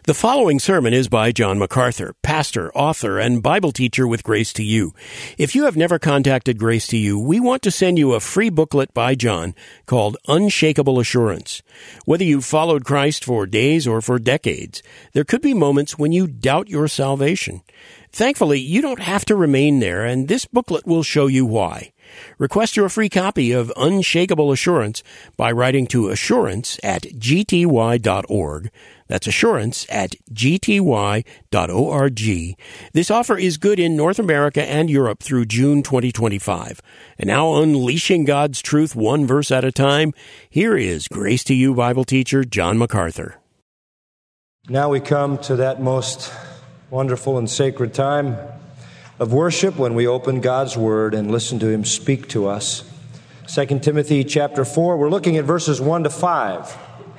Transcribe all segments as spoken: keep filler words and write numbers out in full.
The following sermon is by John MacArthur, pastor, author, and Bible teacher with Grace to You. If you have never contacted Grace to You, we want to send you a free booklet by John called Unshakable Assurance. Whether you've followed Christ for days or for decades, there could be moments when you doubt your salvation. Thankfully, you don't have to remain there, and this booklet will show you why. Request your free copy of Unshakable Assurance by writing to assurance at g t y dot org. That's assurance at g t y dot org. This offer is good in North America and Europe through June twenty twenty-five. And now, unleashing God's truth one verse at a time, here is Grace to You Bible teacher John MacArthur. Now we come to that most wonderful and sacred time of worship when we open God's Word and listen to Him speak to us. Second Timothy chapter four, we're looking at verses one to five.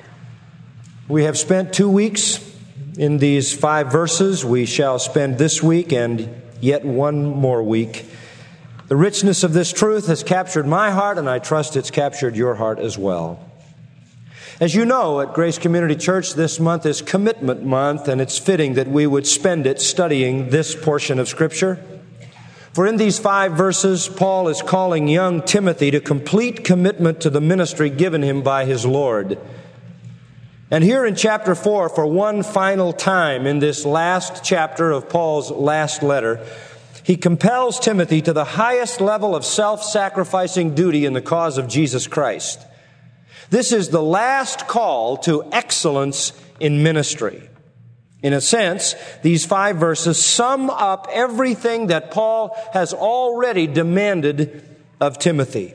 We have spent two weeks in these five verses. We shall spend this week and yet one more week. The richness of this truth has captured my heart, and I trust it's captured your heart as well. As you know, at Grace Community Church, this month is Commitment Month, and it's fitting that we would spend it studying this portion of Scripture. For in these five verses, Paul is calling young Timothy to complete commitment to the ministry given him by his Lord. And here in chapter four, for one final time in this last chapter of Paul's last letter, he compels Timothy to the highest level of self-sacrificing duty in the cause of Jesus Christ. This is the last call to excellence in ministry. In a sense, these five verses sum up everything that Paul has already demanded of Timothy.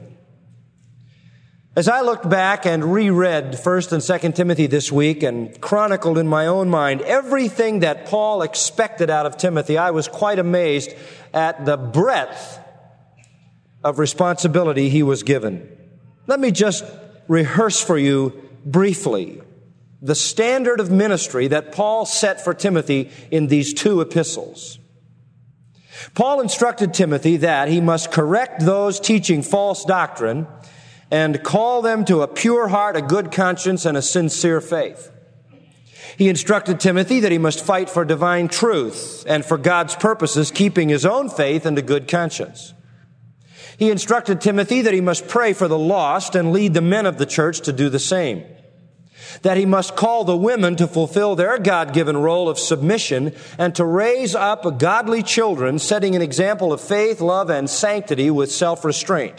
As I looked back and reread First and Second Timothy this week and chronicled in my own mind everything that Paul expected out of Timothy, I was quite amazed at the breadth of responsibility he was given. Let me just rehearse for you briefly the standard of ministry that Paul set for Timothy in these two epistles. Paul instructed Timothy that he must correct those teaching false doctrine and call them to a pure heart, a good conscience, and a sincere faith. He instructed Timothy that he must fight for divine truth and for God's purposes, keeping his own faith and a good conscience. He instructed Timothy that he must pray for the lost and lead the men of the church to do the same. That he must call the women to fulfill their God-given role of submission and to raise up godly children, setting an example of faith, love, and sanctity with self-restraint.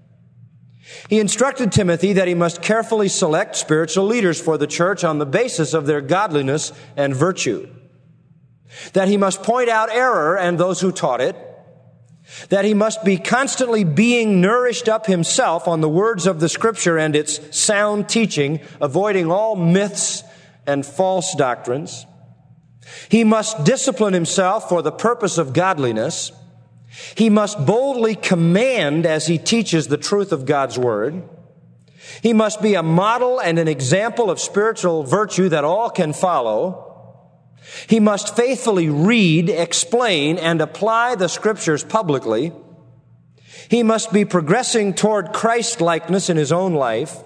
He instructed Timothy that he must carefully select spiritual leaders for the church on the basis of their godliness and virtue. That he must point out error and those who taught it. That he must be constantly being nourished up himself on the words of the Scripture and its sound teaching, avoiding all myths and false doctrines. He must discipline himself for the purpose of godliness. He must boldly command as he teaches the truth of God's Word. He must be a model and an example of spiritual virtue that all can follow. He must faithfully read, explain, and apply the Scriptures publicly. He must be progressing toward Christ-likeness in his own life.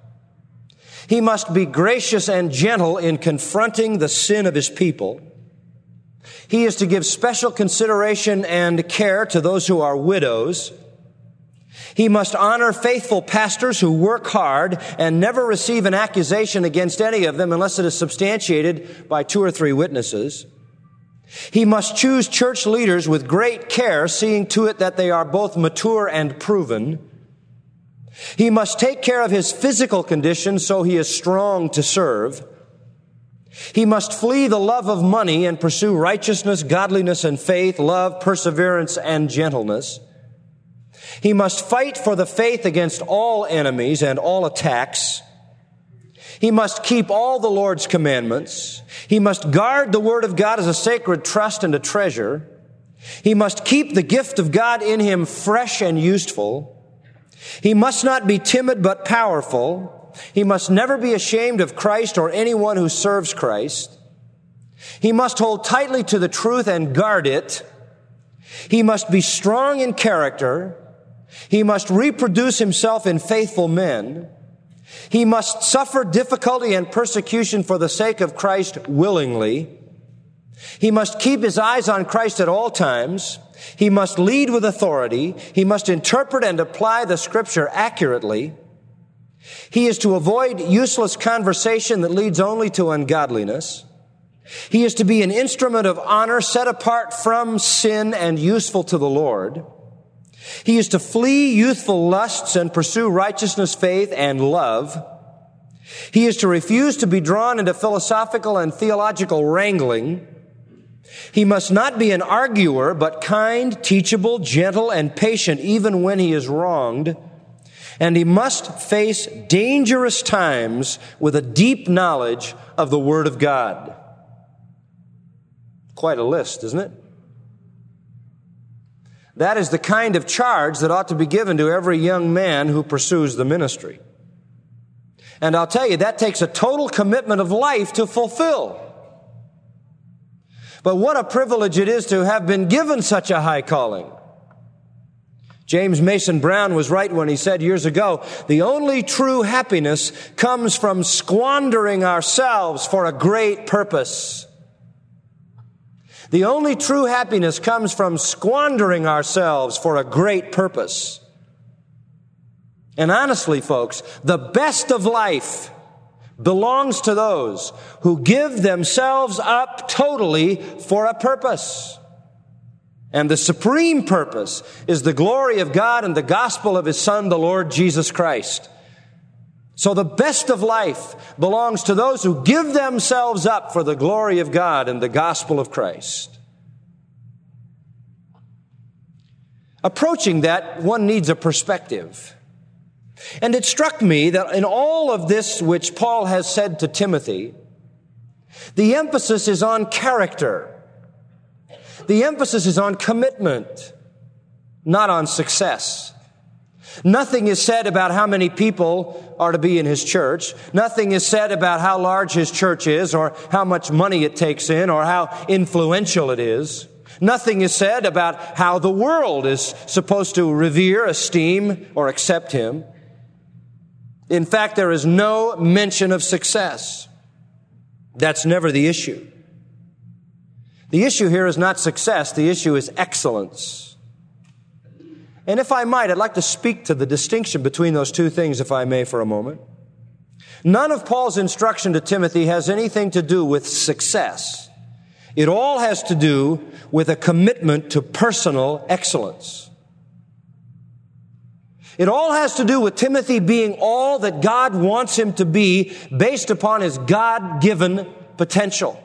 He must be gracious and gentle in confronting the sin of his people. He is to give special consideration and care to those who are widows. He must honor faithful pastors who work hard and never receive an accusation against any of them unless it is substantiated by two or three witnesses. He must choose church leaders with great care, seeing to it that they are both mature and proven. He must take care of his physical condition so he is strong to serve. He must flee the love of money and pursue righteousness, godliness, and faith, love, perseverance, and gentleness. He must fight for the faith against all enemies and all attacks. He must keep all the Lord's commandments. He must guard the Word of God as a sacred trust and a treasure. He must keep the gift of God in him fresh and useful. He must not be timid but powerful. He must never be ashamed of Christ or anyone who serves Christ. He must hold tightly to the truth and guard it. He must be strong in character. He must reproduce himself in faithful men. He must suffer difficulty and persecution for the sake of Christ willingly. He must keep his eyes on Christ at all times. He must lead with authority. He must interpret and apply the Scripture accurately. He is to avoid useless conversation that leads only to ungodliness. He is to be an instrument of honor set apart from sin and useful to the Lord. He is to flee youthful lusts and pursue righteousness, faith, and love. He is to refuse to be drawn into philosophical and theological wrangling. He must not be an arguer, but kind, teachable, gentle, and patient even when he is wronged. And he must face dangerous times with a deep knowledge of the Word of God. Quite a list, isn't it? That is the kind of charge that ought to be given to every young man who pursues the ministry. And I'll tell you, that takes a total commitment of life to fulfill. But what a privilege it is to have been given such a high calling. James Mason Brown was right when he said years ago, the only true happiness comes from squandering ourselves for a great purpose. The only true happiness comes from squandering ourselves for a great purpose. And honestly, folks, the best of life belongs to those who give themselves up totally for a purpose. And the supreme purpose is the glory of God and the gospel of His Son, the Lord Jesus Christ. So the best of life belongs to those who give themselves up for the glory of God and the gospel of Christ. Approaching that, one needs a perspective. And it struck me that in all of this which Paul has said to Timothy, the emphasis is on character. The emphasis is on commitment, not on success. Nothing is said about how many people are to be in his church. Nothing is said about how large his church is or how much money it takes in or how influential it is. Nothing is said about how the world is supposed to revere, esteem, or accept him. In fact, there is no mention of success. That's never the issue. The issue here is not success. The issue is excellence. And if I might, I'd like to speak to the distinction between those two things, if I may, for a moment. None of Paul's instruction to Timothy has anything to do with success. It all has to do with a commitment to personal excellence. It all has to do with Timothy being all that God wants him to be based upon his God-given potential.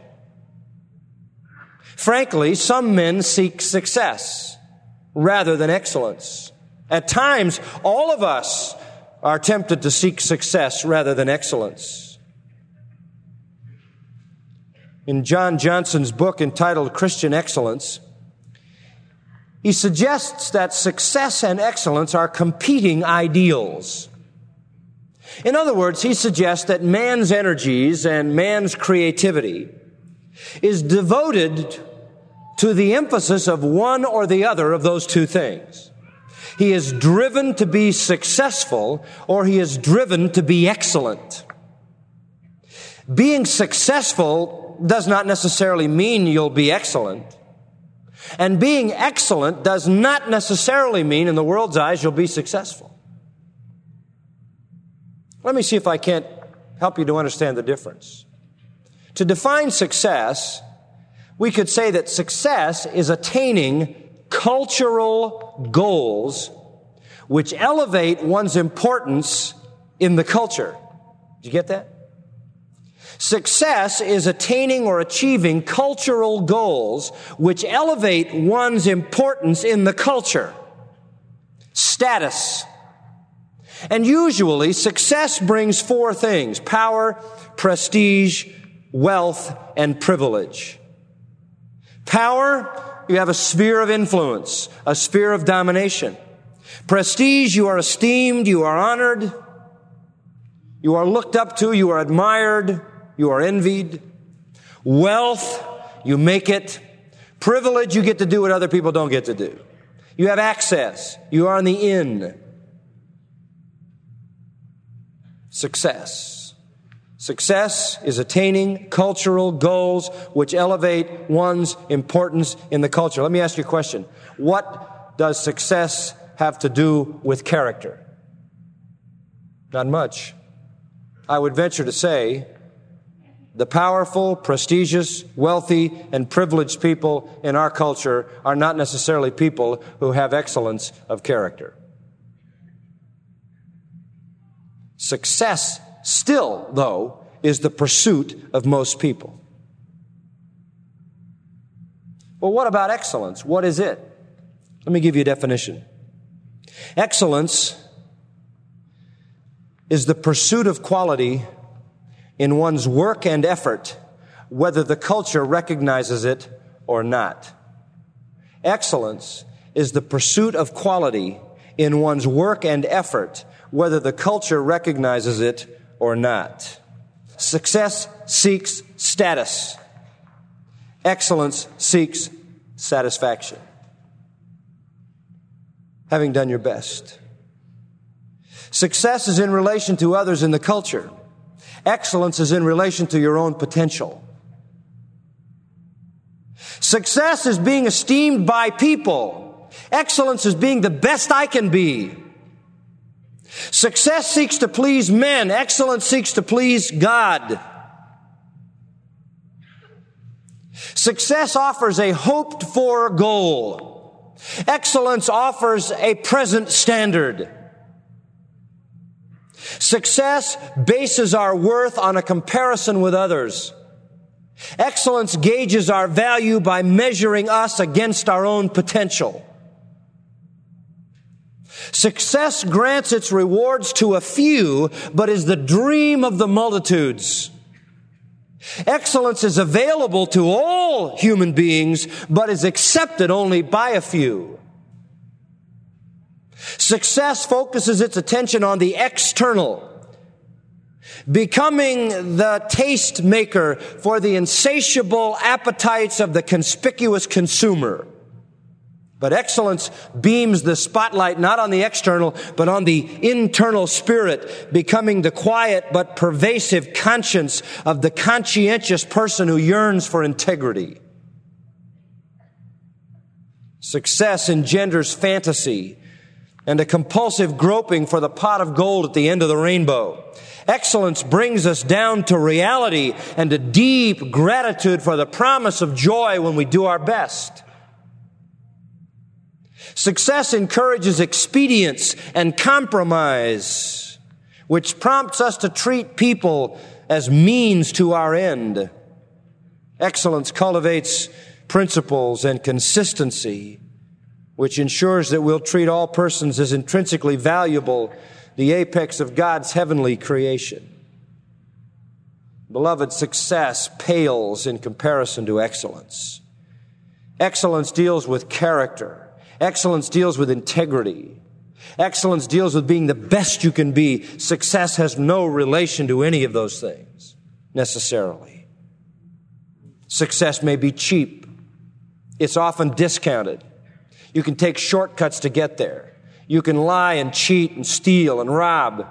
Frankly, some men seek success rather than excellence. At times, all of us are tempted to seek success rather than excellence. In John Johnson's book entitled Christian Excellence, he suggests that success and excellence are competing ideals. In other words, he suggests that man's energies and man's creativity is devoted to the emphasis of one or the other of those two things. He is driven to be successful or he is driven to be excellent. Being successful does not necessarily mean you'll be excellent. And being excellent does not necessarily mean, in the world's eyes, you'll be successful. Let me see if I can't help you to understand the difference. To define success, we could say that success is attaining cultural goals which elevate one's importance in the culture. Did you get that? Success is attaining or achieving cultural goals which elevate one's importance in the culture. Status. And usually success brings four things: power, prestige, wealth, and privilege. Power, you have a sphere of influence, a sphere of domination. Prestige, you are esteemed, you are honored, you are looked up to, you are admired, you are envied. Wealth, you make it. Privilege, you get to do what other people don't get to do. You have access. You are in the inn. Success. Success is attaining cultural goals which elevate one's importance in the culture. Let me ask you a question. What does success have to do with character? Not much. I would venture to say the powerful, prestigious, wealthy, and privileged people in our culture are not necessarily people who have excellence of character. Success still, though, is the pursuit of most people. Well, what about excellence? What is it? Let me give you a definition. Excellence is the pursuit of quality in one's work and effort, whether the culture recognizes it or not. Excellence is the pursuit of quality in one's work and effort, whether the culture recognizes it or not. Success seeks status. Excellence seeks satisfaction. Having done your best. Success is in relation to others in the culture. Excellence is in relation to your own potential. Success is being esteemed by people. Excellence is being the best I can be. Success seeks to please men. Excellence seeks to please God. Success offers a hoped-for goal. Excellence offers a present standard. Success bases our worth on a comparison with others. Excellence gauges our value by measuring us against our own potential. Success grants its rewards to a few, but is the dream of the multitudes. Excellence is available to all human beings, but is accepted only by a few. Success focuses its attention on the external, becoming the taste maker for the insatiable appetites of the conspicuous consumer. But excellence beams the spotlight not on the external, but on the internal spirit, becoming the quiet but pervasive conscience of the conscientious person who yearns for integrity. Success engenders fantasy and a compulsive groping for the pot of gold at the end of the rainbow. Excellence brings us down to reality and a deep gratitude for the promise of joy when we do our best. Success encourages expedience and compromise, which prompts us to treat people as means to our end. Excellence cultivates principles and consistency, which ensures that we'll treat all persons as intrinsically valuable, the apex of God's heavenly creation. Beloved, success pales in comparison to excellence. Excellence deals with character. Excellence deals with integrity. Excellence deals with being the best you can be. Success has no relation to any of those things, necessarily. Success may be cheap. It's often discounted. You can take shortcuts to get there. You can lie and cheat and steal and rob.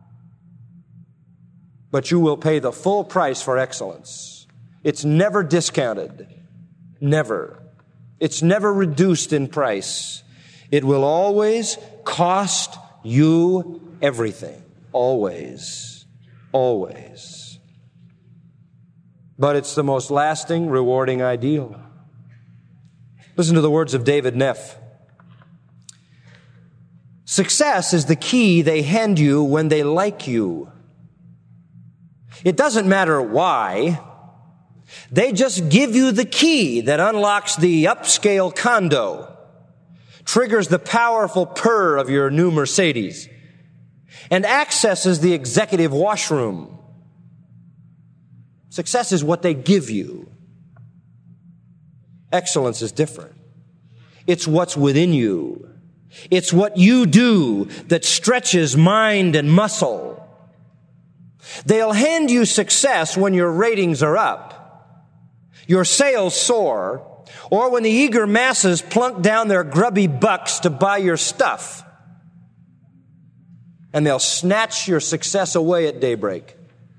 But you will pay the full price for excellence. It's never discounted. Never. It's never reduced in price. It will always cost you everything. Always. Always. But it's the most lasting, rewarding ideal. Listen to the words of David Neff. Success is the key they hand you when they like you. It doesn't matter why. They just give you the key that unlocks the upscale condo, triggers the powerful purr of your new Mercedes, and accesses the executive washroom. Success is what they give you. Excellence is different. It's what's within you. It's what you do that stretches mind and muscle. They'll hand you success when your ratings are up, your sales soar, or when the eager masses plunk down their grubby bucks to buy your stuff. and they'll snatch your success away at daybreak.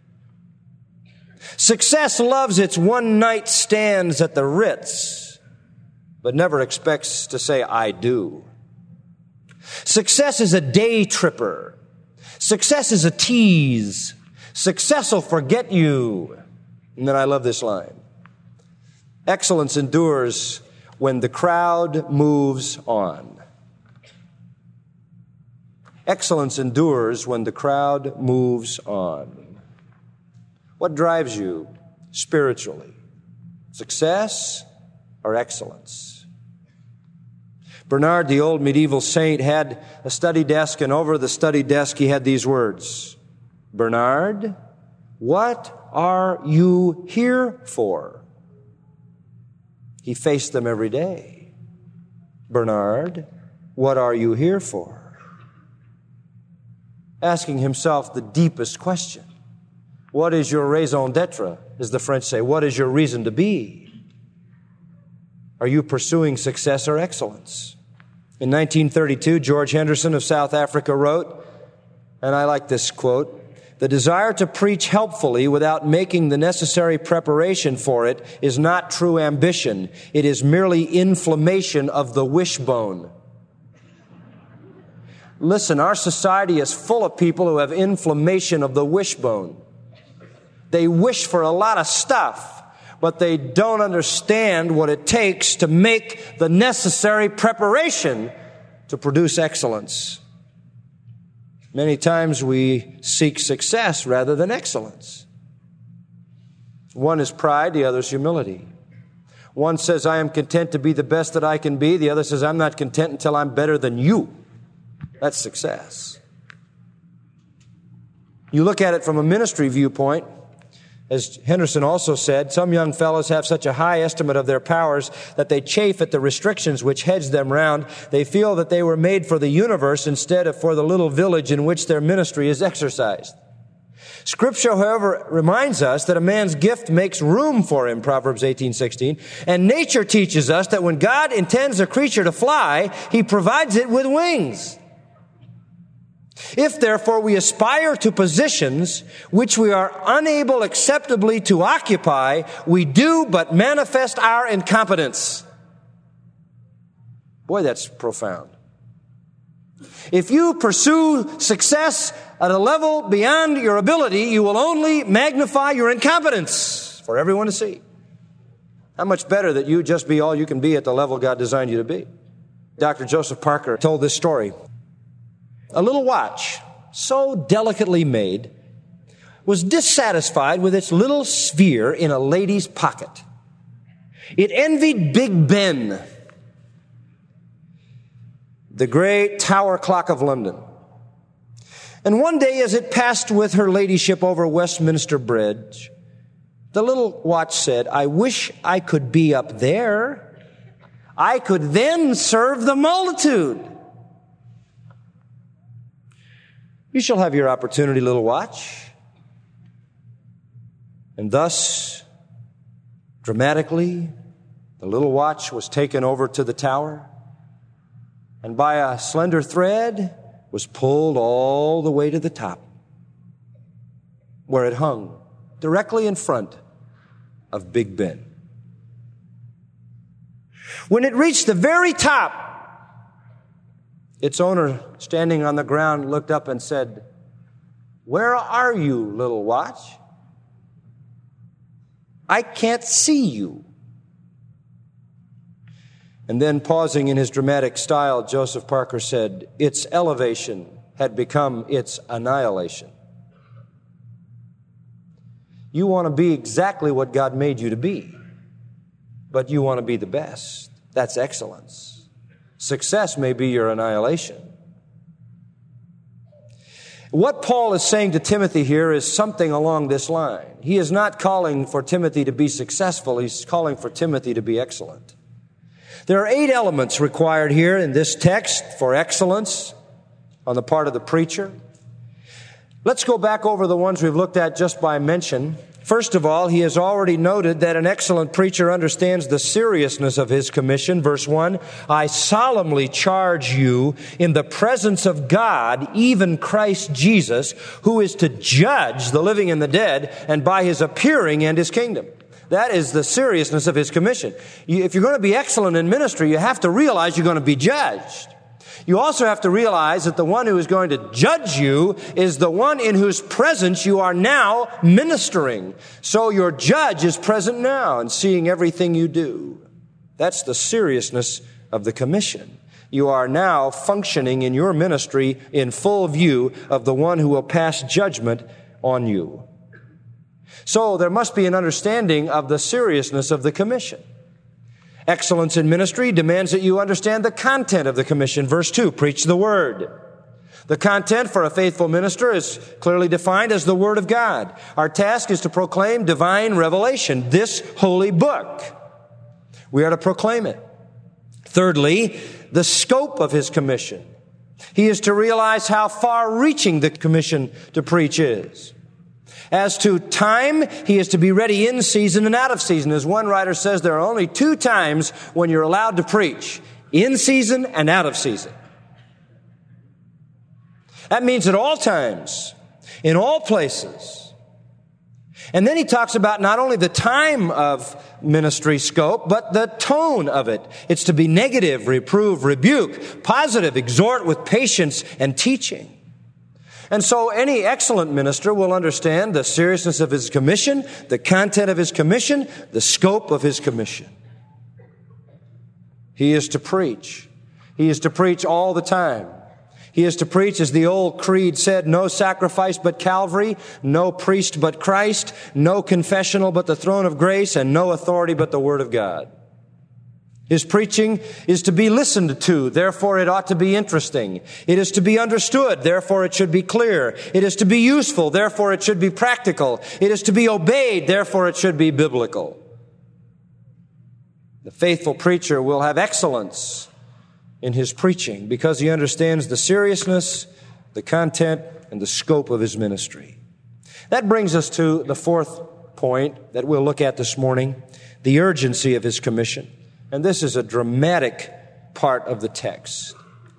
Success loves its one-night stands at the Ritz, but never expects to say, I do. Success is a day tripper. Success is a tease. Success will forget you. And then I love this line. Excellence endures when the crowd moves on. Excellence endures when the crowd moves on. What drives you spiritually? Success or excellence? Bernard, the old medieval saint, had a study desk, and over the study desk he had these words. Bernard, what are you here for? He faced them every day. Bernard, what are you here for? Asking himself the deepest question. What is your raison d'etre, as the French say? What is your reason to be? Are you pursuing success or excellence? In nineteen thirty-two, George Henderson of South Africa wrote, and I like this quote, the desire to preach helpfully without making the necessary preparation for it is not true ambition. It is merely inflammation of the wishbone. Listen, our society is full of people who have inflammation of the wishbone. They wish for a lot of stuff, but they don't understand what it takes to make the necessary preparation to produce excellence. Many times we seek success rather than excellence. One is pride, the other is humility. One says, I am content to be the best that I can be. The other says, I'm not content until I'm better than you. That's success. You look at it from a ministry viewpoint. As Henderson also said, some young fellows have such a high estimate of their powers that they chafe at the restrictions which hedge them round. They feel that they were made for the universe instead of for the little village in which their ministry is exercised. Scripture, however, reminds us that a man's gift makes room for him, Proverbs eighteen sixteen. And nature teaches us that when God intends a creature to fly, He provides it with wings. If, therefore, we aspire to positions which we are unable acceptably to occupy, we do but manifest our incompetence. Boy, that's profound. If you pursue success at a level beyond your ability, you will only magnify your incompetence for everyone to see. How much better that you just be all you can be at the level God designed you to be. Doctor Joseph Parker told this story. A little watch, so delicately made, was dissatisfied with its little sphere in a lady's pocket. It envied Big Ben, the great tower clock of London. And one day, as it passed with her ladyship over Westminster Bridge, the little watch said, I wish I could be up there. I could then serve the multitude. You shall have your opportunity, little watch. And thus, dramatically, the little watch was taken over to the tower, and by a slender thread was pulled all the way to the top, where it hung directly in front of Big Ben. When it reached the very top, its owner, standing on the ground, looked up and said, Where are you, little watch? I can't see you. And then, pausing in his dramatic style, Joseph Parker said, Its elevation had become its annihilation. You want to be exactly what God made you to be, but you want to be the best. That's excellence. Success may be your annihilation. What Paul is saying to Timothy here is something along this line. He is not calling for Timothy to be successful. He's calling for Timothy to be excellent. There are eight elements required here in this text for excellence on the part of the preacher. Let's go back over the ones we've looked at just by mention. First of all, he has already noted that an excellent preacher understands the seriousness of his commission. Verse one, I solemnly charge you in the presence of God, even Christ Jesus, who is to judge the living and the dead, and by his appearing and his kingdom. That is the seriousness of his commission. You, if you're going to be excellent in ministry, you have to realize you're going to be judged. You also have to realize that the one who is going to judge you is the one in whose presence you are now ministering. So your judge is present now and seeing everything you do. That's the seriousness of the commission. You are now functioning in your ministry in full view of the one who will pass judgment on you. So there must be an understanding of the seriousness of the commission. Excellence in ministry demands that you understand the content of the commission. Verse two, preach the word. The content for a faithful minister is clearly defined as the Word of God. Our task is to proclaim divine revelation, this holy book. We are to proclaim it. Thirdly, the scope of his commission. He is to realize how far-reaching the commission to preach is. As to time, he is to be ready in season and out of season. As one writer says, there are only two times when you're allowed to preach, in season and out of season. That means at all times, in all places. And then he talks about not only the time of ministry scope, but the tone of it. It's to be negative, reprove, rebuke, positive, exhort with patience and teaching. And so any excellent minister will understand the seriousness of his commission, the content of his commission, the scope of his commission. He is to preach. He is to preach all the time. He is to preach, as the old creed said, no sacrifice but Calvary, no priest but Christ, no confessional but the throne of grace, and no authority but the Word of God. His preaching is to be listened to, therefore it ought to be interesting. It is to be understood, therefore it should be clear. It is to be useful, therefore it should be practical. It is to be obeyed, therefore it should be biblical. The faithful preacher will have excellence in his preaching because he understands the seriousness, the content, and the scope of his ministry. That brings us to the fourth point that we'll look at this morning, the urgency of his commission. And this is a dramatic part of the text.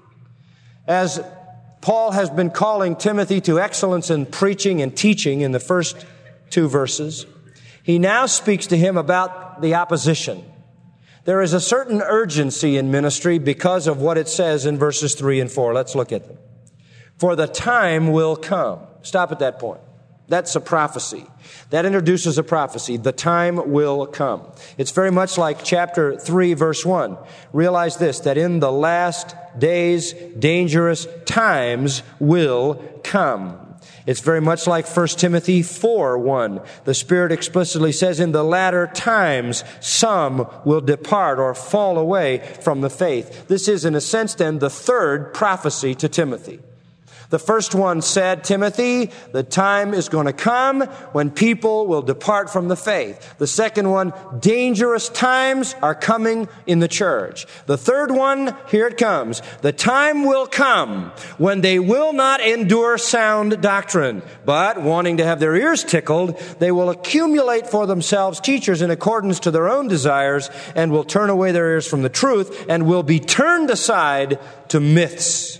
As Paul has been calling Timothy to excellence in preaching and teaching in the first two verses, he now speaks to him about the opposition. There is a certain urgency in ministry because of what it says in verses three and four. Let's look at them. For the time will come. Stop at that point. That's a prophecy. That introduces a prophecy. The time will come. It's very much like chapter three, verse one. Realize this, that in the last days, dangerous times will come. It's very much like First Timothy four, one. The Spirit explicitly says, in the latter times, some will depart or fall away from the faith. This is, in a sense, then, the third prophecy to Timothy. The first one said, Timothy, the time is going to come when people will depart from the faith. The second one, dangerous times are coming in the church. The third one, here it comes. The time will come when they will not endure sound doctrine, but wanting to have their ears tickled, they will accumulate for themselves teachers in accordance to their own desires and will turn away their ears from the truth and will be turned aside to myths.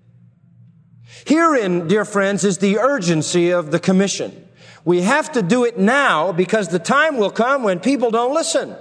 Herein, dear friends, is the urgency of the commission. We have to do it now because the time will come when people don't listen.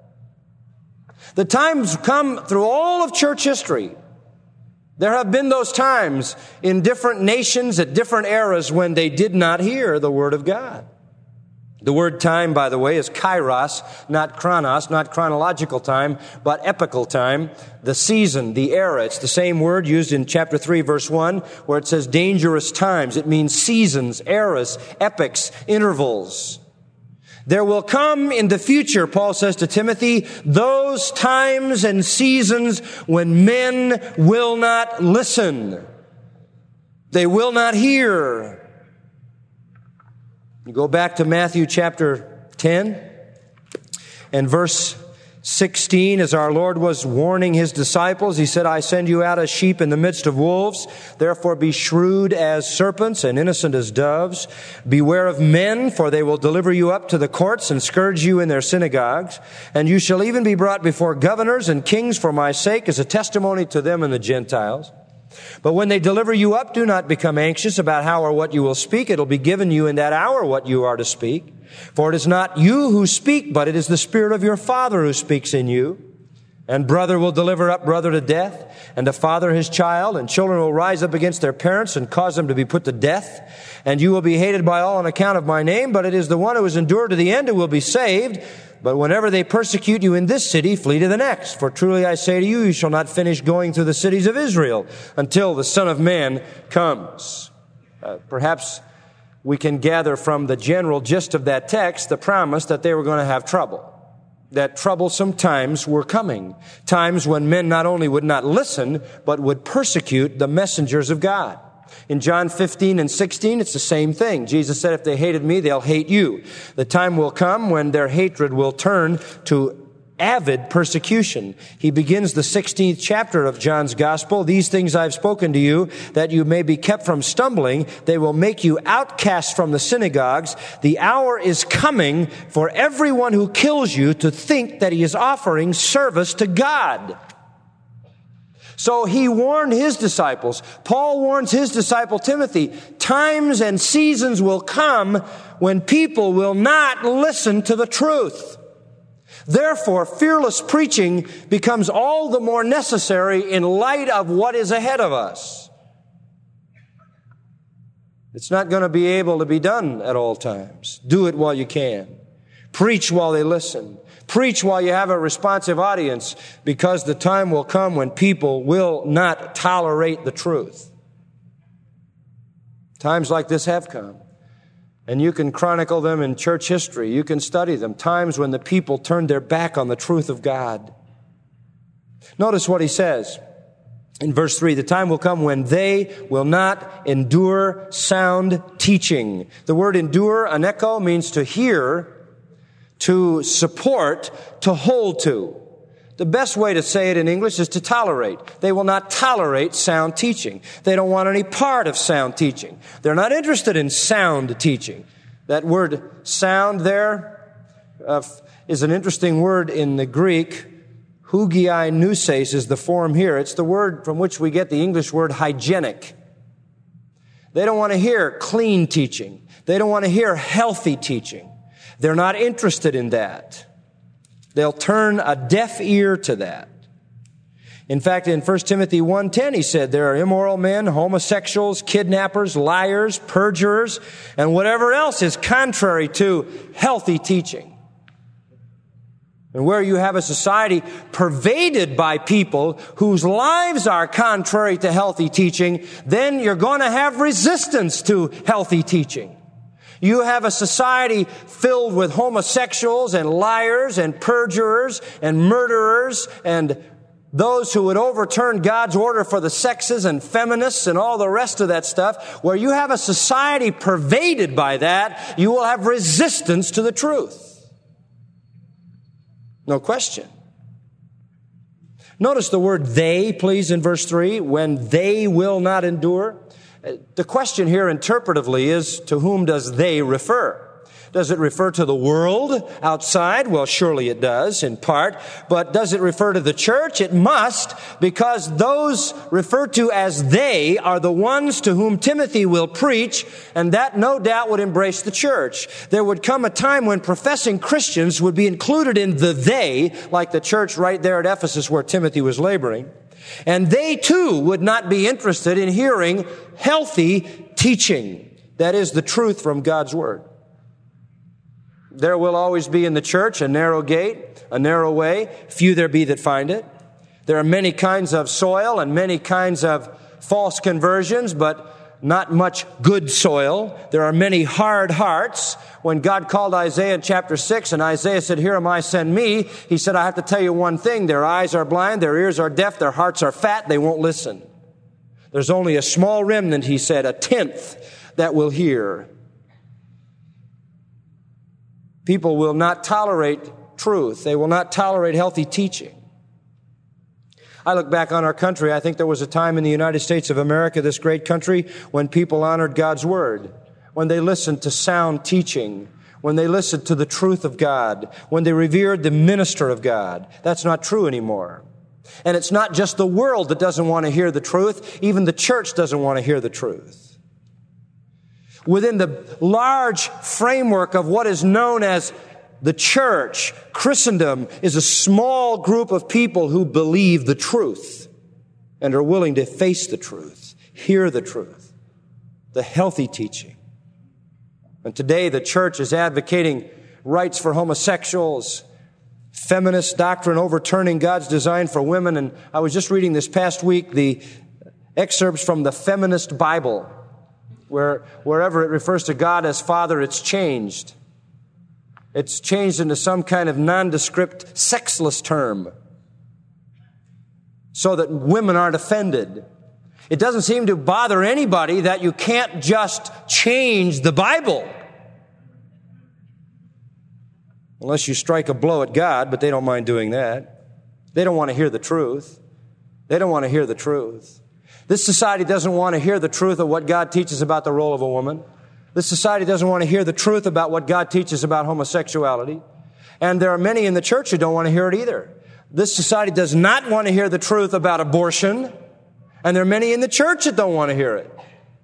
The times come through all of church history. There have been those times in different nations at different eras when they did not hear the Word of God. The word time, by the way, is kairos, not chronos, not chronological time, but epical time, the season, the era. It's the same word used in chapter three, verse one, where it says dangerous times. It means seasons, eras, epochs, intervals. There will come in the future, Paul says to Timothy, those times and seasons when men will not listen. They will not hear. You go back to Matthew chapter ten and verse sixteen, as our Lord was warning his disciples, he said, I send you out as sheep in the midst of wolves. Therefore be shrewd as serpents and innocent as doves. Beware of men, for they will deliver you up to the courts and scourge you in their synagogues. And you shall even be brought before governors and kings for my sake as a testimony to them and the Gentiles. But when they deliver you up, do not become anxious about how or what you will speak. It'll be given you in that hour what you are to speak. For it is not you who speak, but it is the Spirit of your Father who speaks in you. And brother will deliver up brother to death, and a father his child, and children will rise up against their parents and cause them to be put to death. And you will be hated by all on account of my name, but it is the one who has endured to the end who will be saved. But whenever they persecute you in this city, flee to the next. For truly I say to you, you shall not finish going through the cities of Israel until the Son of Man comes. Uh, perhaps we can gather from the general gist of that text the promise that they were going to have trouble. That troublesome times were coming. Times when men not only would not listen, but would persecute the messengers of God. In John fifteen and sixteen, it's the same thing. Jesus said, if they hated me, they'll hate you. The time will come when their hatred will turn to avid persecution. He begins the sixteenth chapter of John's Gospel. These things I've spoken to you, that you may be kept from stumbling. They will make you outcasts from the synagogues. The hour is coming for everyone who kills you to think that he is offering service to God. So he warned his disciples. Paul warns his disciple Timothy, times and seasons will come when people will not listen to the truth. Therefore, fearless preaching becomes all the more necessary in light of what is ahead of us. It's not going to be able to be done at all times. Do it while you can. Preach while they listen. Preach while you have a responsive audience, because the time will come when people will not tolerate the truth. Times like this have come. And you can chronicle them in church history. You can study them. Times when the people turned their back on the truth of God. Notice what he says in verse three. The time will come when they will not endure sound teaching. The word endure, aneko, means to hear, to support, to hold to. The best way to say it in English is to tolerate. They will not tolerate sound teaching. They don't want any part of sound teaching. They're not interested in sound teaching. That word sound there uh, is an interesting word in the Greek. Hugiai nuses is the form here. It's the word from which we get the English word hygienic. They don't want to hear clean teaching. They don't want to hear healthy teaching. They're not interested in that. They'll turn a deaf ear to that. In fact, in First Timothy one ten, he said, there are immoral men, homosexuals, kidnappers, liars, perjurers, and whatever else is contrary to healthy teaching. And where you have a society pervaded by people whose lives are contrary to healthy teaching, then you're going to have resistance to healthy teaching. You have a society filled with homosexuals and liars and perjurers and murderers and those who would overturn God's order for the sexes and feminists and all the rest of that stuff. Where you have a society pervaded by that, you will have resistance to the truth. No question. Notice the word they, please, in verse three, when they will not endure. The question here interpretively is, to whom does they refer? Does it refer to the world outside? Well, surely it does, in part. But does it refer to the church? It must, because those referred to as they are the ones to whom Timothy will preach, and that no doubt would embrace the church. There would come a time when professing Christians would be included in the they, like the church right there at Ephesus where Timothy was laboring. And they too would not be interested in hearing healthy teaching. That is the truth from God's Word. There will always be in the church a narrow gate, a narrow way. Few there be that find it. There are many kinds of soil and many kinds of false conversions, but not much good soil. There are many hard hearts. When God called Isaiah in chapter six, and Isaiah said, here am I, send me, he said, I have to tell you one thing. Their eyes are blind, their ears are deaf, their hearts are fat, they won't listen. There's only a small remnant, he said, a tenth that will hear. People will not tolerate truth. They will not tolerate healthy teaching. I look back on our country. I think there was a time in the United States of America, this great country, when people honored God's Word, when they listened to sound teaching, when they listened to the truth of God, when they revered the minister of God. That's not true anymore. And it's not just the world that doesn't want to hear the truth. Even the church doesn't want to hear the truth. Within the large framework of what is known as the church, Christendom is a small group of people who believe the truth and are willing to face the truth, hear the truth, the healthy teaching. And today the church is advocating rights for homosexuals, feminist doctrine overturning God's design for women. And I was just reading this past week the excerpts from the Feminist Bible, where wherever it refers to God as Father, it's changed. It's changed into some kind of nondescript, sexless term so that women aren't offended. It doesn't seem to bother anybody that you can't just change the Bible. Unless you strike a blow at God, but they don't mind doing that. They don't want to hear the truth. They don't want to hear the truth. This society doesn't want to hear the truth of what God teaches about the role of a woman. This society doesn't want to hear the truth about what God teaches about homosexuality. And there are many in the church who don't want to hear it either. This society does not want to hear the truth about abortion. And there are many in the church that don't want to hear it.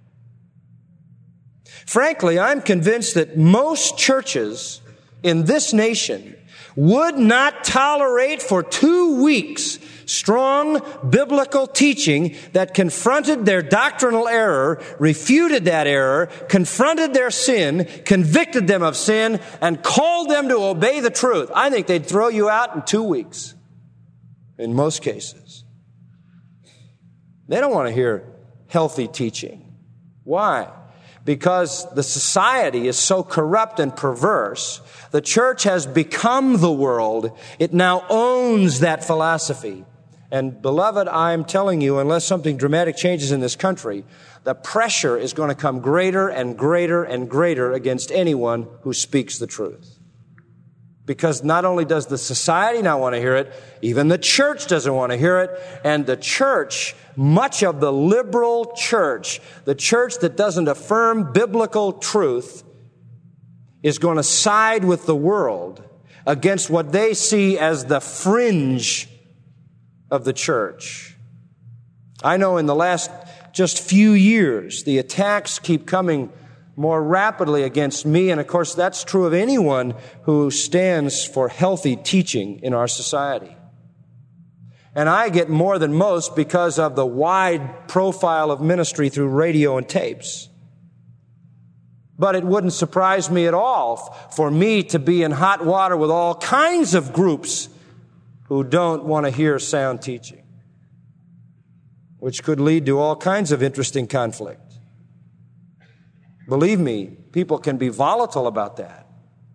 Frankly, I'm convinced that most churches in this nation would not tolerate for two weeks strong biblical teaching that confronted their doctrinal error, refuted that error, confronted their sin, convicted them of sin, and called them to obey the truth. I think they'd throw you out in two weeks, in most cases. They don't want to hear healthy teaching. Why? Because the society is so corrupt and perverse. The church has become the world. It now owns that philosophy. And beloved, I'm telling you, unless something dramatic changes in this country, the pressure is going to come greater and greater and greater against anyone who speaks the truth. Because not only does the society not want to hear it, even the church doesn't want to hear it. And the church, much of the liberal church, the church that doesn't affirm biblical truth, is going to side with the world against what they see as the fringe of the church. I know in the last just few years, the attacks keep coming more rapidly against me, and of course that's true of anyone who stands for healthy teaching in our society. And I get more than most because of the wide profile of ministry through radio and tapes. But it wouldn't surprise me at all for me to be in hot water with all kinds of groups who don't want to hear sound teaching, which could lead to all kinds of interesting conflict. Believe me, people can be volatile about that.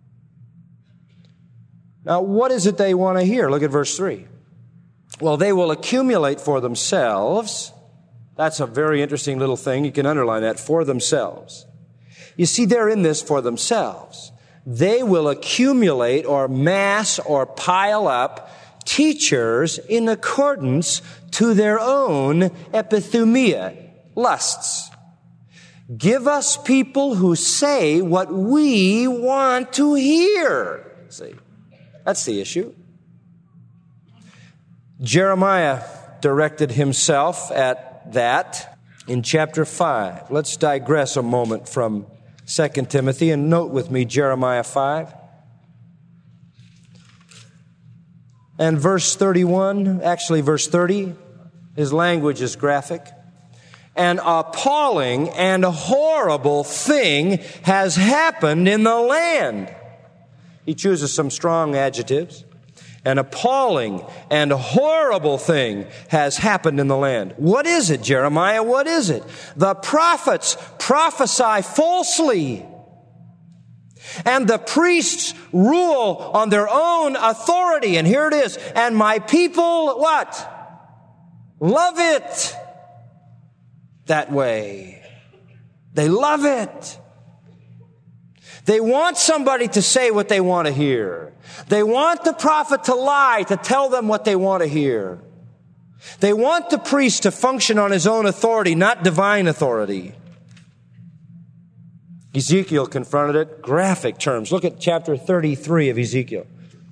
Now, what is it they want to hear? Look at verse three. Well, they will accumulate for themselves. That's a very interesting little thing. You can underline that, for themselves. You see, they're in this for themselves. They will accumulate or mass or pile up teachers in accordance to their own epithumia, lusts. Give us people who say what we want to hear. See, that's the issue. Jeremiah directed himself at that in chapter five. Let's digress a moment from Second Timothy and note with me Jeremiah five. And verse thirty-one, actually verse thirty, his language is graphic. An appalling and horrible thing has happened in the land. He chooses some strong adjectives. An appalling and horrible thing has happened in the land. What is it, Jeremiah? What is it? The prophets prophesy falsely. And the priests rule on their own authority. And here it is. And my people, what? Love it that way. They love it. They want somebody to say what they want to hear. They want the prophet to lie, to tell them what they want to hear. They want the priest to function on his own authority, not divine authority. Ezekiel confronted it, graphic terms. Look at chapter thirty-three of Ezekiel.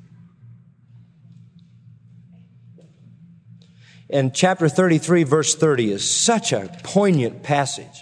And chapter thirty-three, verse thirty is such a poignant passage.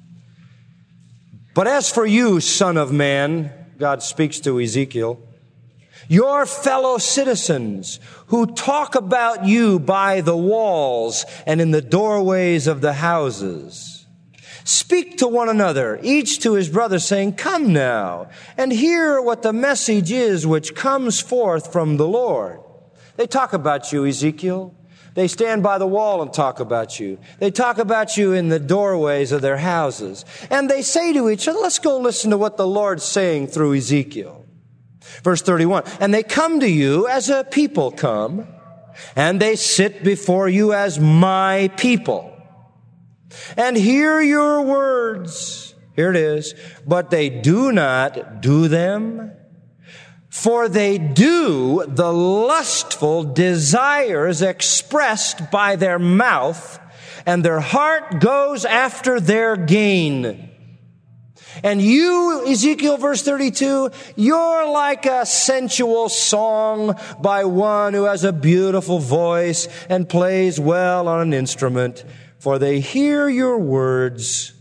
But as for you, son of man, God speaks to Ezekiel, your fellow citizens who talk about you by the walls and in the doorways of the houses, speak to one another, each to his brother, saying, come now, and hear what the message is which comes forth from the Lord. They talk about you, Ezekiel. They stand by the wall and talk about you. They talk about you in the doorways of their houses. And they say to each other, let's go listen to what the Lord's saying through Ezekiel. Verse thirty-one, and they come to you as a people come, and they sit before you as my people, and hear your words. Here it is. But they do not do them. For they do the lustful desires expressed by their mouth, and their heart goes after their gain. And you, Ezekiel verse thirty-two, you're like a sensual song by one who has a beautiful voice and plays well on an instrument. For they hear your words,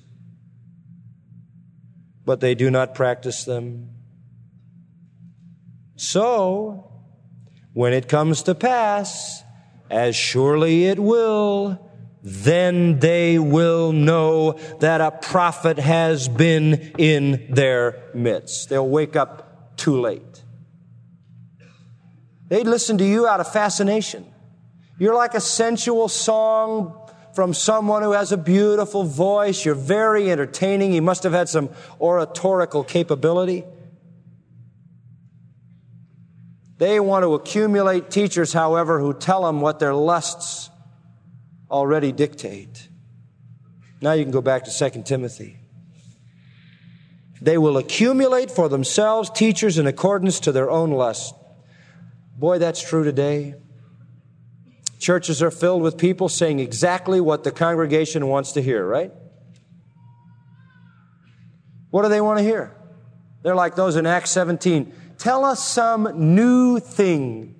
but they do not practice them. So, when it comes to pass, as surely it will, then they will know that a prophet has been in their midst. They'll wake up too late. They listen to you out of fascination. You're like a sensual song from someone who has a beautiful voice. You're very entertaining. You must have had some oratorical capability. They want to accumulate teachers, however, who tell them what their lusts already dictate. Now you can go back to Second Timothy. They will accumulate for themselves teachers in accordance to their own lust. Boy, that's true today. Churches are filled with people saying exactly what the congregation wants to hear, right? What do they want to hear? They're like those in Acts seventeen. Tell us some new thing.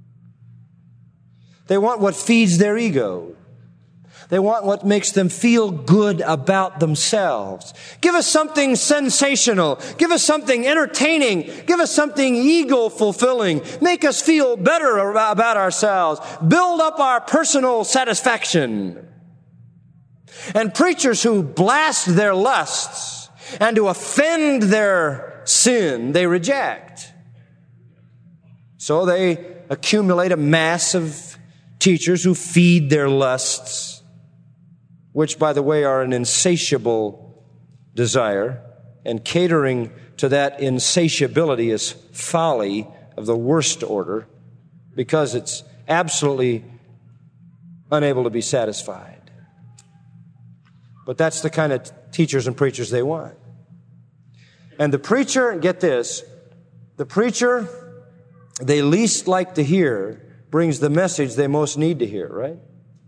They want what feeds their ego. They want what makes them feel good about themselves. Give us something sensational. Give us something entertaining. Give us something ego-fulfilling. Make us feel better about ourselves. Build up our personal satisfaction. And preachers who blast their lusts and to offend their sin, they reject. So they accumulate a mass of teachers who feed their lusts, which, by the way, are an insatiable desire, and catering to that insatiability is folly of the worst order, because it's absolutely unable to be satisfied. But that's the kind of teachers and preachers they want. And the preacher, get this, the preacher they least like to hear brings the message they most need to hear, right?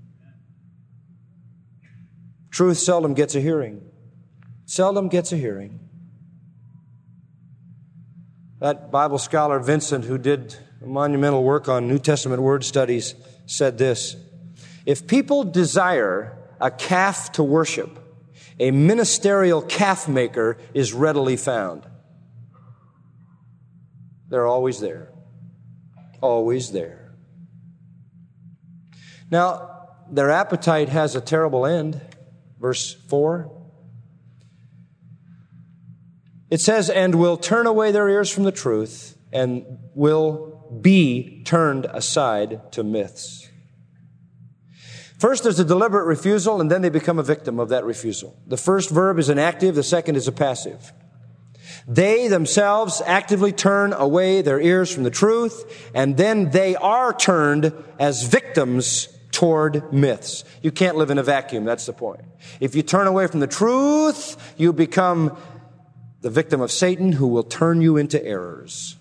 Truth seldom gets a hearing. Seldom gets a hearing. That Bible scholar Vincent, who did a monumental work on New Testament word studies, said this: if people desire a calf to worship, a ministerial calf maker is readily found. They're always there. Always there. Now, their appetite has a terrible end. Verse four. It says, and will turn away their ears from the truth and will be turned aside to myths. First, there's a deliberate refusal, and then they become a victim of that refusal. The first verb is an active, the second is a passive. They themselves actively turn away their ears from the truth, and then they are turned as victims toward myths. You can't live in a vacuum, that's the point. If you turn away from the truth, you become the victim of Satan who will turn you into errors.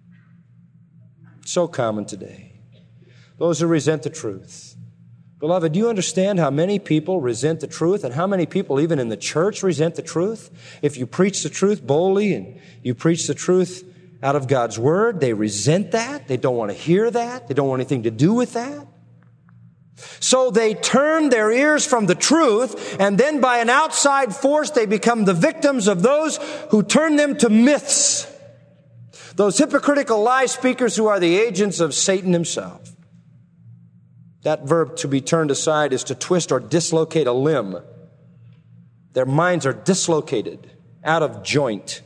So common today. Those who resent the truth. Beloved, do you understand how many people resent the truth and how many people even in the church resent the truth? If you preach the truth boldly and you preach the truth out of God's Word, they resent that. They don't want to hear that. They don't want anything to do with that. So they turn their ears from the truth, and then by an outside force, they become the victims of those who turn them to myths. Those hypocritical lie speakers who are the agents of Satan himself. That verb, to be turned aside, is to twist or dislocate a limb. Their minds are dislocated, out of joint,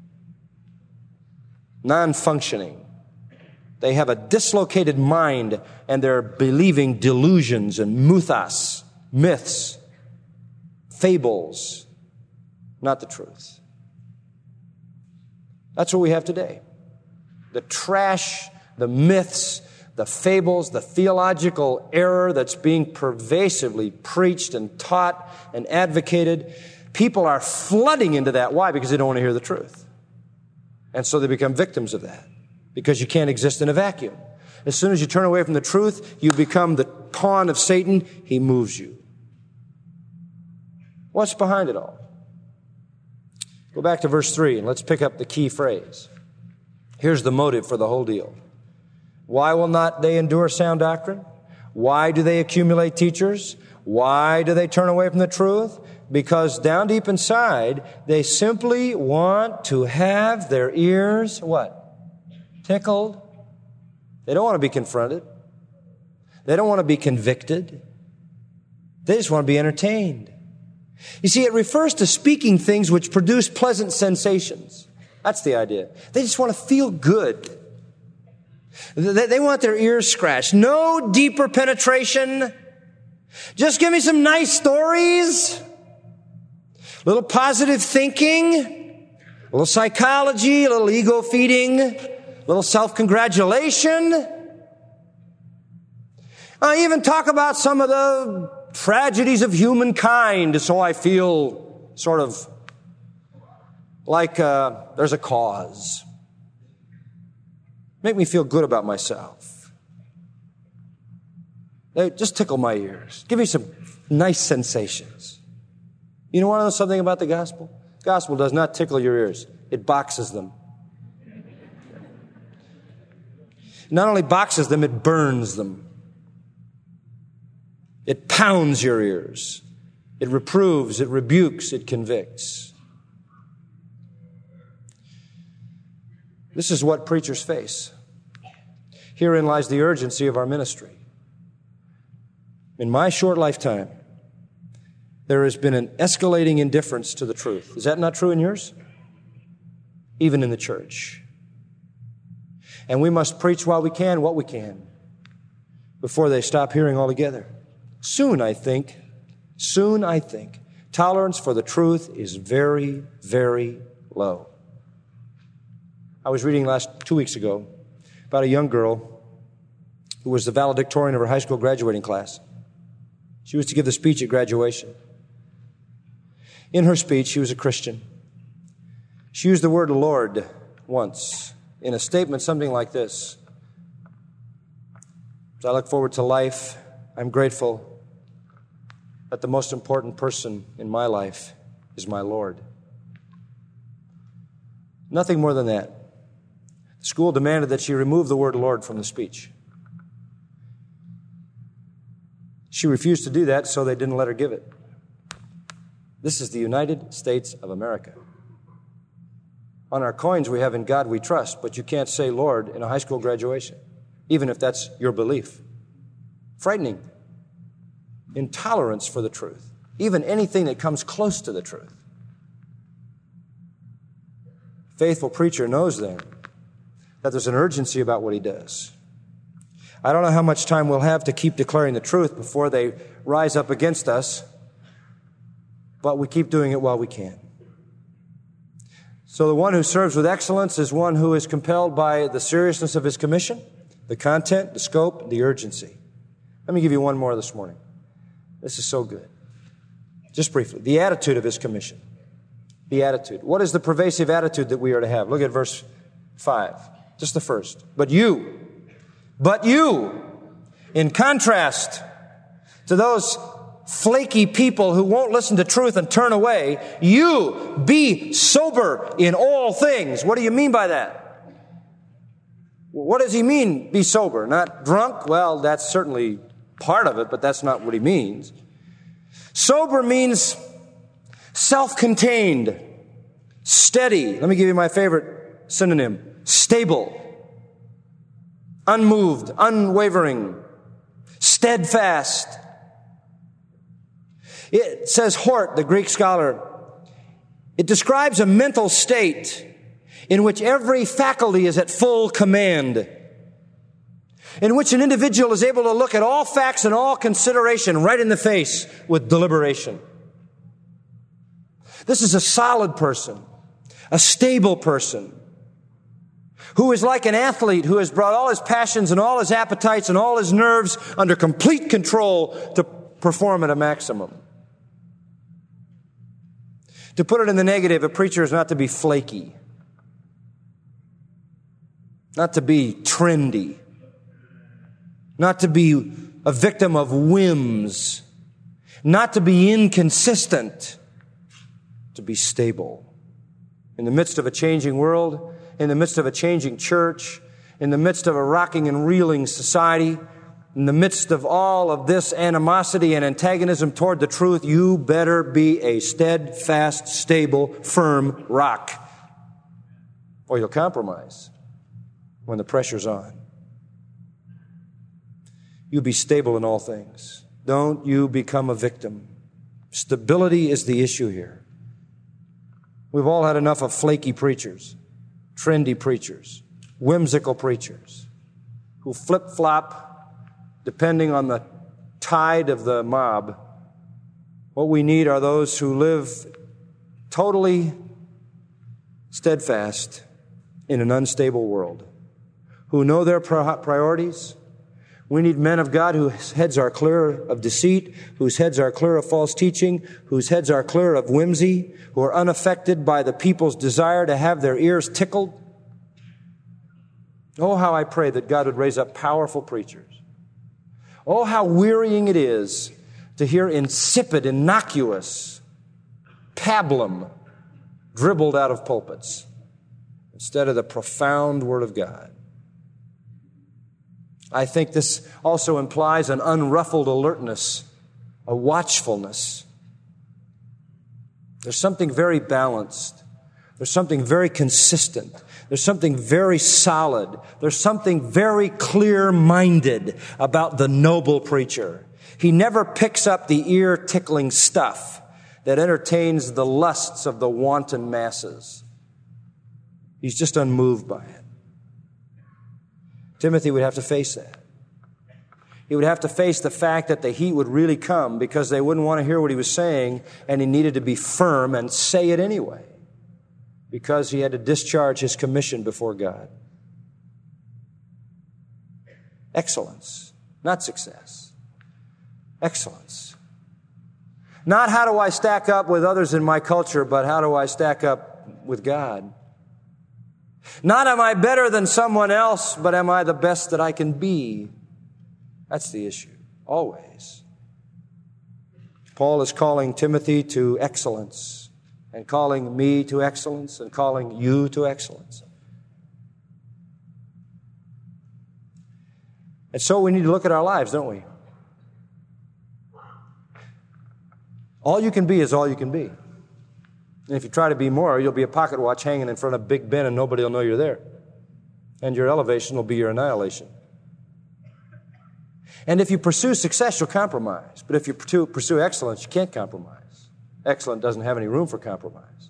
non-functioning. They have a dislocated mind, and they're believing delusions and muthas, myths, fables, not the truth. That's what we have today. The trash, the myths, the fables, the theological error that's being pervasively preached and taught and advocated. People are flooding into that. Why? Because they don't want to hear the truth. And so they become victims of that. Because you can't exist in a vacuum. As soon as you turn away from the truth, you become the pawn of Satan. He moves you. What's behind it all? Go back to verse three and let's pick up the key phrase. Here's the motive for the whole deal. Why will not they endure sound doctrine? Why do they accumulate teachers? Why do they turn away from the truth? Because down deep inside, they simply want to have their ears, what? Tickled. They don't want to be confronted. They don't want to be convicted. They just want to be entertained. You see, it refers to speaking things which produce pleasant sensations. That's the idea. They just want to feel good. They, they want their ears scratched. No deeper penetration. Just give me some nice stories. A little positive thinking. A little psychology. A little ego feeding. A little self-congratulation. I even talk about some of the tragedies of humankind, so I feel sort of like uh, there's a cause. Make me feel good about myself. They just tickle my ears. Give me some nice sensations. You know, want to know something about the gospel? The gospel does not tickle your ears. It boxes them. Not only boxes them, it burns them. It pounds your ears. It reproves, it rebukes, it convicts. This is what preachers face. Herein lies the urgency of our ministry. In my short lifetime, there has been an escalating indifference to the truth. Is that not true in yours? Even in the church. And we must preach while we can what we can before they stop hearing altogether. Soon, I think, soon, I think, tolerance for the truth is very, very low. I was reading last two weeks ago about a young girl who was the valedictorian of her high school graduating class. She was to give the speech at graduation. In her speech, she was a Christian. She used the word Lord once in a statement, something like this. As I look forward to life, I'm grateful that the most important person in my life is my Lord. Nothing more than that. The school demanded that she remove the word Lord from the speech. She refused to do that, so they didn't let her give it. This is the United States of America. On our coins, we have "In God We Trust," but you can't say Lord in a high school graduation, even if that's your belief. Frightening. Intolerance for the truth, even anything that comes close to the truth. Faithful preacher knows then that there's an urgency about what he does. I don't know how much time we'll have to keep declaring the truth before they rise up against us, but we keep doing it while we can. So the one who serves with excellence is one who is compelled by the seriousness of his commission, the content, the scope, the urgency. Let me give you one more this morning. This is so good. Just briefly, the attitude of his commission. the attitude. What is the pervasive attitude that we are to have? Look at verse five, just the first. But you, but you, in contrast to those flaky people who won't listen to truth and turn away, you be sober in all things. What do you mean by that? What does he mean, be sober? Not drunk? Well, that's certainly part of it, but that's not what he means. Sober means self-contained, steady. Let me give you my favorite synonym. Stable, unmoved, unwavering, steadfast. It says Hort, the Greek scholar, it describes a mental state in which every faculty is at full command, in which an individual is able to look at all facts and all consideration right in the face with deliberation. This is a solid person, a stable person, who is like an athlete who has brought all his passions and all his appetites and all his nerves under complete control to perform at a maximum. To put it in the negative, a preacher is not to be flaky, not to be trendy, not to be a victim of whims, not to be inconsistent, to be stable. In the midst of a changing world, in the midst of a changing church, in the midst of a rocking and reeling society, in the midst of all of this animosity and antagonism toward the truth, you better be a steadfast, stable, firm rock, or you'll compromise when the pressure's on. You be stable in all things. Don't you become a victim. Stability is the issue here. We've all had enough of flaky preachers, trendy preachers, whimsical preachers who flip-flop depending on the tide of the mob. What we need are those who live totally steadfast in an unstable world, who know their priorities. We need men of God whose heads are clear of deceit, whose heads are clear of false teaching, whose heads are clear of whimsy, who are unaffected by the people's desire to have their ears tickled. Oh, how I pray that God would raise up powerful preachers. Oh, how wearying it is to hear insipid, innocuous pablum dribbled out of pulpits instead of the profound Word of God. I think this also implies an unruffled alertness, a watchfulness. There's something very balanced. There's something very consistent. There's something very solid. There's something very clear-minded about the noble preacher. He never picks up the ear-tickling stuff that entertains the lusts of the wanton masses. He's just unmoved by it. Timothy would have to face that. He would have to face the fact that the heat would really come because they wouldn't want to hear what he was saying, and he needed to be firm and say it anyway because he had to discharge his commission before God. Excellence, not success. Excellence. Not how do I stack up with others in my culture, but how do I stack up with God? Not am I better than someone else, but am I the best that I can be? That's the issue, always. Paul is calling Timothy to excellence, and calling me to excellence, and calling you to excellence. And so we need to look at our lives, don't we? All you can be is all you can be. And if you try to be more, you'll be a pocket watch hanging in front of Big Ben and nobody will know you're there. And your elevation will be your annihilation. And if you pursue success, you'll compromise. But if you pursue, pursue excellence, you can't compromise. Excellence doesn't have any room for compromise.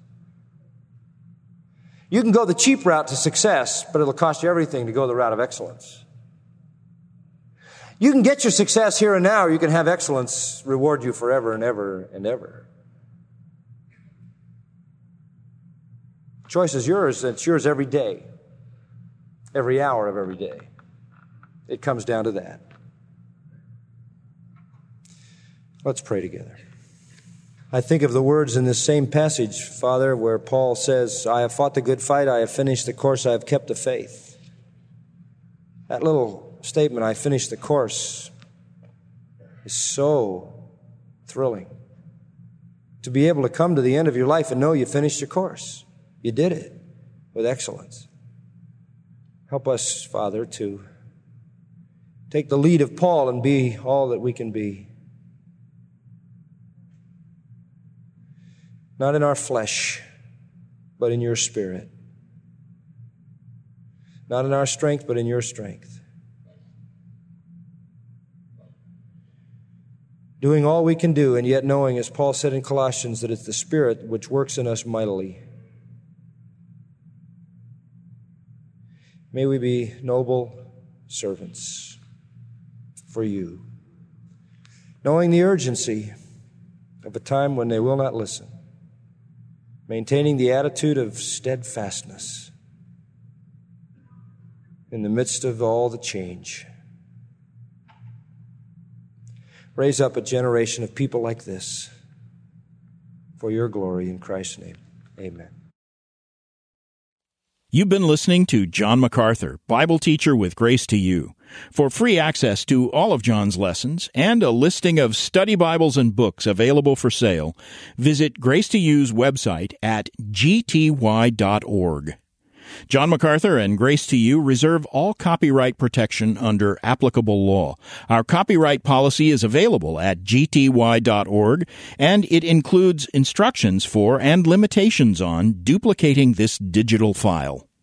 You can go the cheap route to success, but it'll cost you everything to go the route of excellence. You can get your success here and now, or you can have excellence reward you forever and ever and ever. Choice is yours, and it's yours every day, every hour of every day. It comes down to that. Let's pray together. I think of the words in this same passage, Father, where Paul says, I have fought the good fight, I have finished the course, I have kept the faith. That little statement, I finished the course, is so thrilling. To be able to come to the end of your life and know you finished your course. You did it with excellence. Help us, Father, to take the lead of Paul and be all that we can be. Not in our flesh, but in your Spirit. Not in our strength, but in your strength. Doing all we can do, and yet knowing, as Paul said in Colossians, that it's the Spirit which works in us mightily. May we be noble servants for you, knowing the urgency of a time when they will not listen, maintaining the attitude of steadfastness in the midst of all the change. Raise up a generation of people like this for your glory in Christ's name. Amen. You've been listening to John MacArthur, Bible teacher with Grace to You. For free access to all of John's lessons and a listing of study Bibles and books available for sale, visit Grace to You's website at g t y dot org. John MacArthur and Grace to You reserve all copyright protection under applicable law. Our copyright policy is available at g t y dot org, and it includes instructions for and limitations on duplicating this digital file.